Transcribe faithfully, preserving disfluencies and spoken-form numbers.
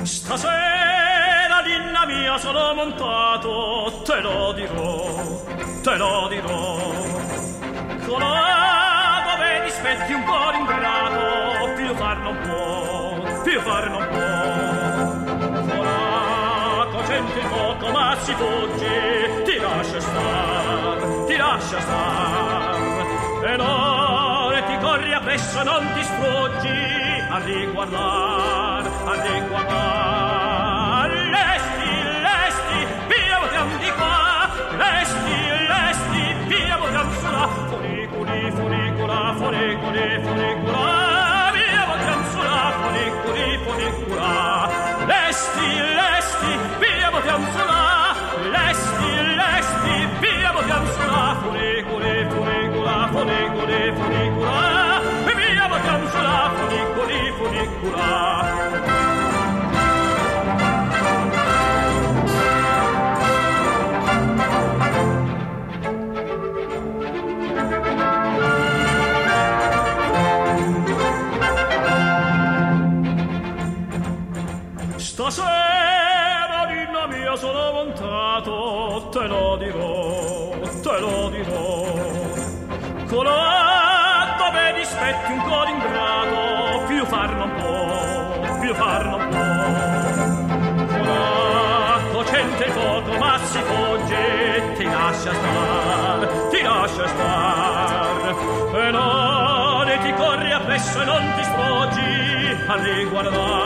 Stasera l'inna mia sono montato, te lo dirò, te lo dirò. Colà dove dispetti un cuore ingrato, più far non può, più far non può. Colà cocente il poco ma si fugge, ti lascia star, ti lascia star. E non ti corri appresso, non ti sfuggi a riguardar, a riguardar. Lesti, lesti, via votiam di qua, lesti, lesti, via votiam su là. Funiculi, funicula, funiculi, funicula, via votiam su là. Funiculi, funicula, lesti, lesti, via votiam su là. Lesti, lesti, via votiam su là. Funiculi, funicula, funiculi, funicula, via votiam su là. Funiculi, funicula. Stasera l'inna mia sono montato, te lo dirò, te lo dirò. Colà dove dispetti un cuore ingrato, più far non può, più far non può. Colà cocente il fuoco ma si fogge, ti lascia star, ti lascia star. E non ti corri appresso e non ti sfoggi a riguardare,